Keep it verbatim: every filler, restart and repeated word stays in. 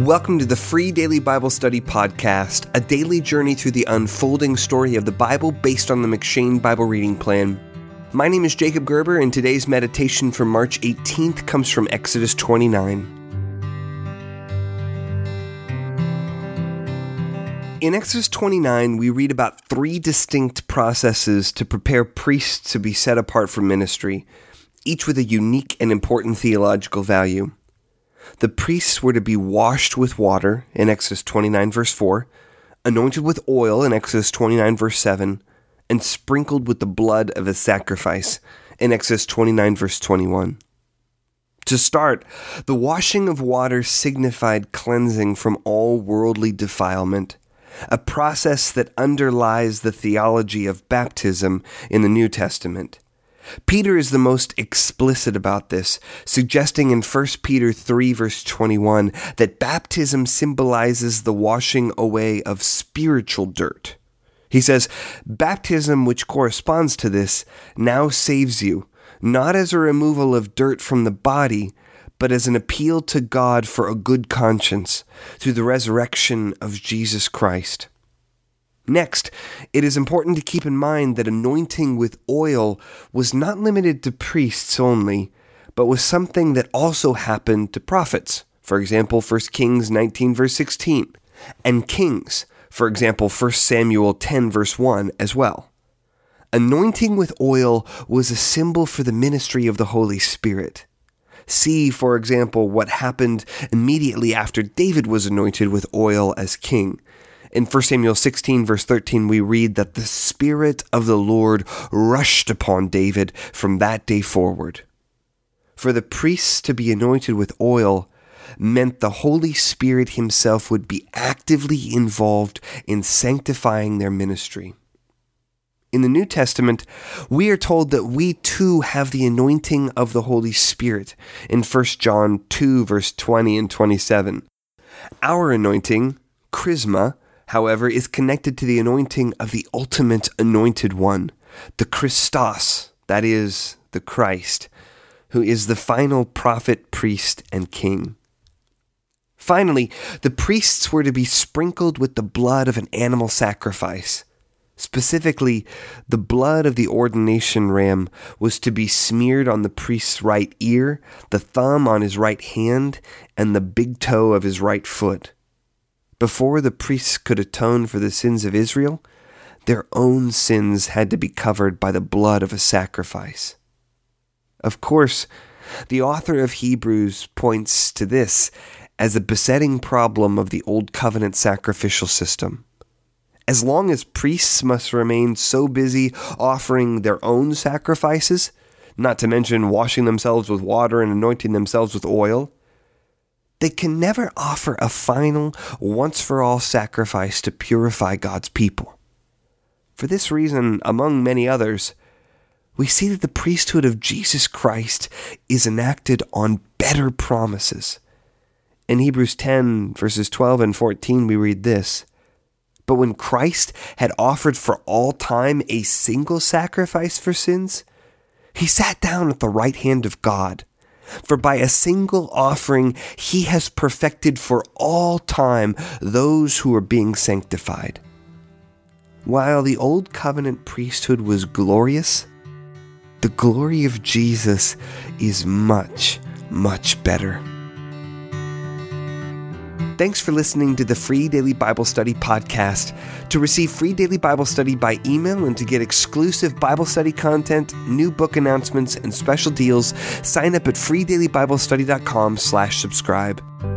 Welcome to the Free Daily Bible Study Podcast, a daily journey through the unfolding story of the Bible based on the M'Cheyne Bible Reading Plan. My name is Jacob Gerber, and today's meditation for March eighteenth comes from Exodus twenty-nine. In Exodus twenty-nine, we read about three distinct processes to prepare priests to be set apart for ministry, each with a unique and important theological value. The priests were to be washed with water in Exodus twenty-nine verse four, anointed with oil in Exodus twenty-nine verse seven, and sprinkled with the blood of a sacrifice in Exodus twenty-nine verse twenty-one. To start, the washing of water signified cleansing from all worldly defilement, a process that underlies the theology of baptism in the New Testament. Peter is the most explicit about this, suggesting in First Peter three verse twenty-one that baptism symbolizes the washing away of spiritual dirt. He says, "Baptism, which corresponds to this, now saves you, not as a removal of dirt from the body, but as an appeal to God for a good conscience through the resurrection of Jesus Christ." Next, it is important to keep in mind that anointing with oil was not limited to priests only, but was something that also happened to prophets. For example, First Kings nineteen verse sixteen, and kings, for example, First Samuel ten verse one as well. Anointing with oil was a symbol for the ministry of the Holy Spirit. See, for example, what happened immediately after David was anointed with oil as king. In First Samuel sixteen verse thirteen, we read that the Spirit of the Lord rushed upon David from that day forward. For the priests to be anointed with oil meant the Holy Spirit himself would be actively involved in sanctifying their ministry. In the New Testament, we are told that we too have the anointing of the Holy Spirit in First John two verse twenty and twenty-seven. Our anointing, charisma, however, is connected to the anointing of the ultimate anointed one, the Christos, that is, the Christ, who is the final prophet, priest, and king. Finally, the priests were to be sprinkled with the blood of an animal sacrifice. Specifically, the blood of the ordination ram was to be smeared on the priest's right ear, the thumb on his right hand, and the big toe of his right foot. Before the priests could atone for the sins of Israel, their own sins had to be covered by the blood of a sacrifice. Of course, the author of Hebrews points to this as a besetting problem of the Old Covenant sacrificial system. As long as priests must remain so busy offering their own sacrifices, not to mention washing themselves with water and anointing themselves with oil, they can never offer a final, once-for-all sacrifice to purify God's people. For this reason, among many others, we see that the priesthood of Jesus Christ is enacted on better promises. In Hebrews ten, verses twelve and fourteen, we read this, "But when Christ had offered for all time a single sacrifice for sins, he sat down at the right hand of God. For by a single offering he has perfected for all time those who are being sanctified." While the old covenant priesthood was glorious, the glory of Jesus is much, much better. Thanks for listening to the Free Daily Bible Study Podcast. To receive Free Daily Bible Study by email and to get exclusive Bible study content, new book announcements, and special deals, sign up at free daily bible study dot com slash subscribe.